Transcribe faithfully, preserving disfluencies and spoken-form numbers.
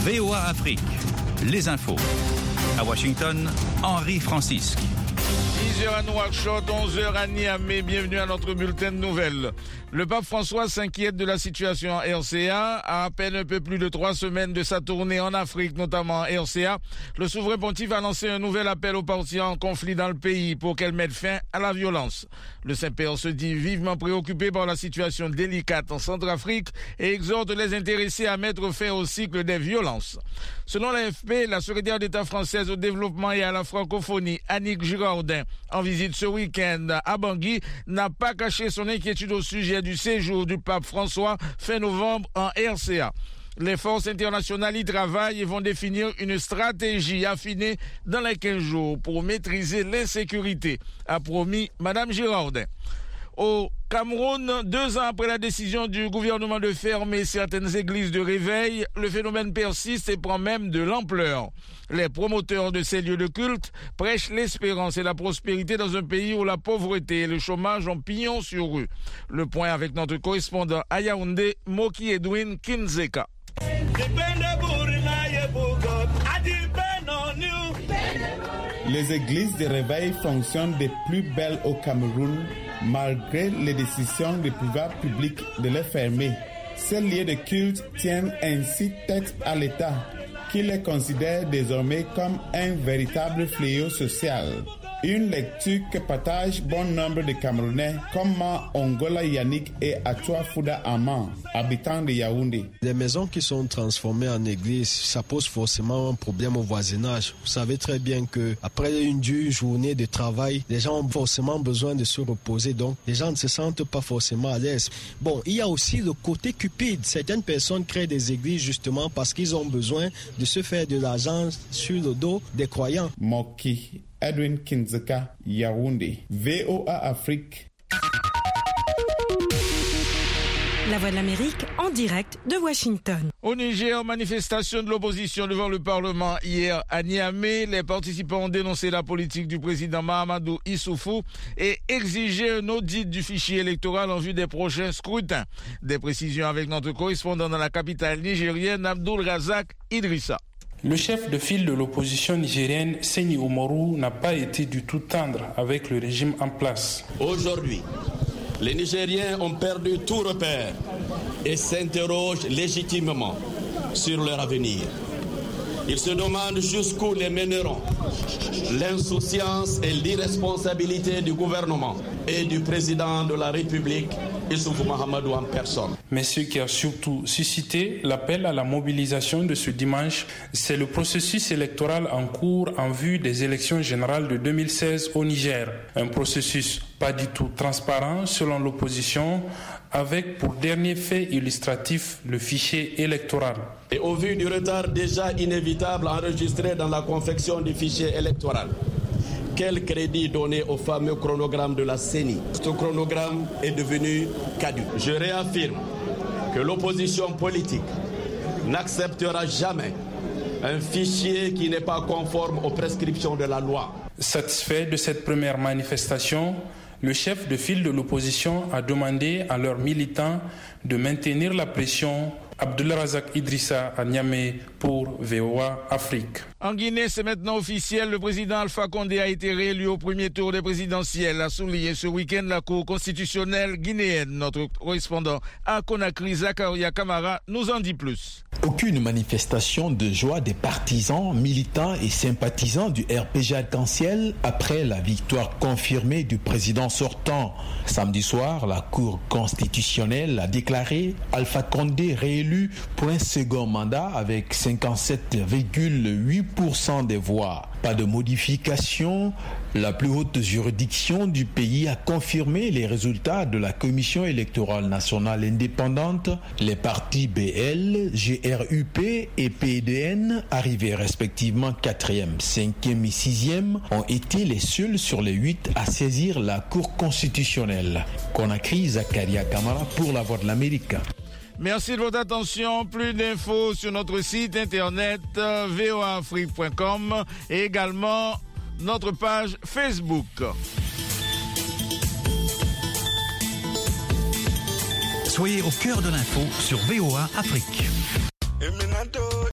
V O A Afrique, les infos. À Washington, Henri Francisque. dix heures à Nouakchott, onze heures à Niamey. Bienvenue à notre bulletin de nouvelles. Le pape François s'inquiète de la situation en R C A. À à peine un peu plus de trois semaines de sa tournée en Afrique, notamment en R C A, le souverain pontife a lancé un nouvel appel aux parties en conflit dans le pays pour qu'elles mettent fin à la violence. Le Saint-Père se dit vivement préoccupé par la situation délicate en Centrafrique et exhorte les intéressés à mettre fin au cycle des violences. Selon l'A F P, la secrétaire d'État française au développement et à la francophonie, Annick Girardin, en visite ce week-end à Bangui, n'a pas caché son inquiétude au sujet du séjour du pape François fin novembre en R C A. Les forces internationales y travaillent et vont définir une stratégie affinée dans les quinze jours pour maîtriser l'insécurité, a promis Madame Girardin. Au Cameroun, deux ans après la décision du gouvernement de fermer certaines églises de réveil, le phénomène persiste et prend même de l'ampleur. Les promoteurs de ces lieux de culte prêchent l'espérance et la prospérité dans un pays où la pauvreté et le chômage ont pignon sur rue. Le point avec notre correspondant à Yaoundé, Moki Edwin Kinzeka. Les églises de réveil fonctionnent des plus belles au Cameroun, malgré les décisions du pouvoir public de les fermer. Ces lieux de culte tiennent ainsi tête à l'État, qui les considère désormais comme un véritable fléau social. Une lecture que partagent bon nombre de Camerounais comme Ongola Yannick et Atoua Fouda Aman, habitants de Yaoundé. Les maisons qui sont transformées en églises, ça pose forcément un problème au voisinage. Vous savez très bien que après une dure journée de travail, les gens ont forcément besoin de se reposer, donc les gens ne se sentent pas forcément à l'aise. Bon, il y a aussi le côté cupide. Certaines personnes créent des églises justement parce qu'ils ont besoin de se faire de l'argent sur le dos des croyants. Moki Edwin Kinzeka, Yaoundé, V O A Afrique. La Voix de l'Amérique en direct de Washington. Au Niger, manifestation de l'opposition devant le Parlement hier à Niamey. Les participants ont dénoncé la politique du président Mahamadou Issoufou et exigé un audit du fichier électoral en vue des prochains scrutins. Des précisions avec notre correspondant dans la capitale nigérienne, Abdul Razak Idrissa. Le chef de file de l'opposition nigérienne, Seni Oumarou, n'a pas été du tout tendre avec le régime en place. Aujourd'hui, les Nigériens ont perdu tout repère et s'interrogent légitimement sur leur avenir. Ils se demandent jusqu'où les mèneront l'insouciance et l'irresponsabilité du gouvernement et du président de la République, Issoufou Mahamadou en personne. Mais ce qui a surtout suscité l'appel à la mobilisation de ce dimanche, c'est le processus électoral en cours en vue des élections générales de deux mille seize au Niger. Un processus pas du tout transparent selon l'opposition, avec pour dernier fait illustratif le fichier électoral. Et au vu du retard déjà inévitable enregistré dans la confection du fichier électoral, quel crédit donner au fameux chronogramme de la C E N I? Ce chronogramme est devenu caduc. Je réaffirme que l'opposition politique n'acceptera jamais un fichier qui n'est pas conforme aux prescriptions de la loi. Satisfait de cette première manifestation, le chef de file de l'opposition a demandé à leurs militants de maintenir la pression. Abdul Razak Idrissa à Niamey pour V O A Afrique. En Guinée, c'est maintenant officiel. Le président Alpha Condé a été réélu au premier tour des présidentielles, a souligné ce week-end la Cour constitutionnelle guinéenne. Notre correspondant à Conakry, Zakaria Kamara, nous en dit plus. Aucune manifestation de joie des partisans, militants et sympathisants du R P G arc-en-ciel après la victoire confirmée du président sortant. Samedi soir, la Cour constitutionnelle a déclaré Alpha Condé réélu pour un second mandat avec cinquante-sept virgule huit pour cent des voix. Pas de modification. La plus haute juridiction du pays a confirmé les résultats de la Commission électorale nationale indépendante. Les partis B L, G R U P et P D N, arrivés respectivement quatrième, cinquième et sixième, ont été les seuls sur les huit à saisir la Cour constitutionnelle. Conakry, Zakaria Kamara pour la Voix de l'Amérique. Merci de votre attention. Plus d'infos sur notre site internet v o a afrique point com et également notre page Facebook. Soyez au cœur de l'info sur V O A Afrique.